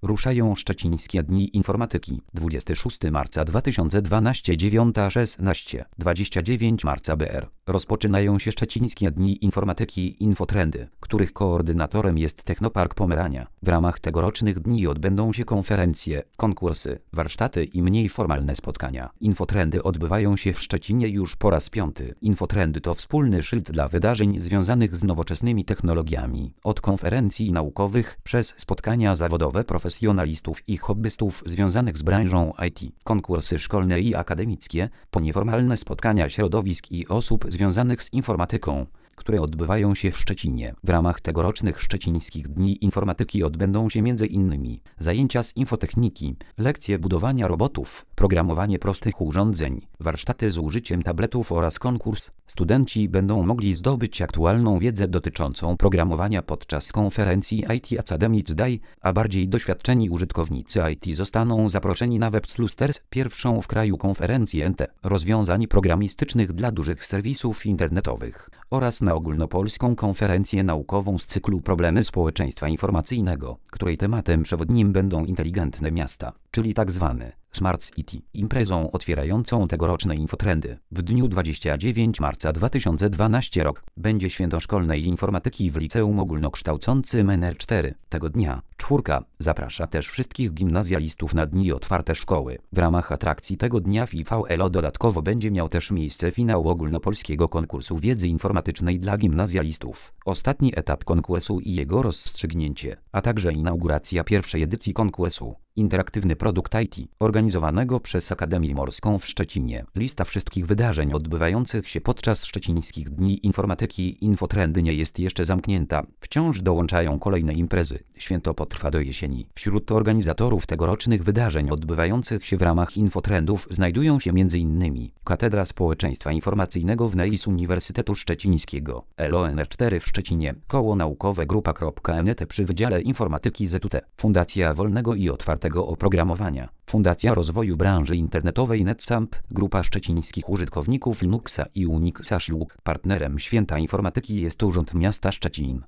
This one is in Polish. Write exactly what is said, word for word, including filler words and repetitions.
Ruszają Szczecińskie Dni Informatyki. dwudziestego szóstego marca dwa tysiące dwunastego, dziewiąta szesnaście, dwudziestego dziewiątego marca B R. Rozpoczynają się Szczecińskie Dni Informatyki Infotrendy, których koordynatorem jest Technopark Pomerania. W ramach tegorocznych dni odbędą się konferencje, konkursy, warsztaty i mniej formalne spotkania. Infotrendy odbywają się w Szczecinie już po raz piąty. Infotrendy to wspólny szyld dla wydarzeń związanych z nowoczesnymi technologiami. Od konferencji naukowych przez spotkania zawodowe profesjonalistów i hobbystów związanych z branżą I T, konkursy szkolne i akademickie, po nieformalne spotkania środowisk i osób związanych z informatyką, które odbywają się w Szczecinie. W ramach tegorocznych Szczecińskich Dni Informatyki odbędą się między innymi zajęcia z infotechniki, lekcje budowania robotów, programowanie prostych urządzeń, warsztaty z użyciem tabletów oraz konkurs. Studenci będą mogli zdobyć aktualną wiedzę dotyczącą programowania podczas konferencji I T Academic Day, a bardziej doświadczeni użytkownicy I T zostaną zaproszeni na Webslusters, pierwszą w kraju konferencję N T rozwiązań programistycznych dla dużych serwisów internetowych, oraz na ogólnopolską konferencję naukową z cyklu Problemy społeczeństwa informacyjnego, której tematem przewodnim będą inteligentne miasta, czyli tak zwany Smart City. Imprezą otwierającą tegoroczne infotrendy w dniu dwudziestego dziewiątego marca dwa tysiące dwunastego rok będzie Święto Szkolnej Informatyki w Liceum Ogólnokształcącym N R cztery. Tego dnia czwórka zaprasza też wszystkich gimnazjalistów na dni otwarte szkoły. W ramach atrakcji tego dnia w I V L O dodatkowo będzie miał też miejsce finał ogólnopolskiego konkursu wiedzy informatycznej dla gimnazjalistów, ostatni etap konkursu i jego rozstrzygnięcie, a także inauguracja pierwszej edycji konkursu Interaktywny Produkt I T, organizowanego przez Akademię Morską w Szczecinie. Lista wszystkich wydarzeń odbywających się podczas Szczecińskich Dni Informatyki Infotrendy nie jest jeszcze zamknięta. Wciąż dołączają kolejne imprezy. Święto potrwa do jesieni. Wśród organizatorów tegorocznych wydarzeń odbywających się w ramach Infotrendów znajdują się między innymi Katedra Społeczeństwa Informacyjnego w N E I S Uniwersytetu Szczecińskiego, L O N R cztery w Szczecinie, Koło Naukowe Grupa.N T przy Wydziale Informatyki Z U T, Fundacja Wolnego i Otwartego Oprogramowania, Fundacja Rozwoju Branży Internetowej NetSamp, Grupa Szczecińskich Użytkowników Linuxa i Unixa Ślug. Partnerem Święta Informatyki jest Urząd Miasta Szczecin.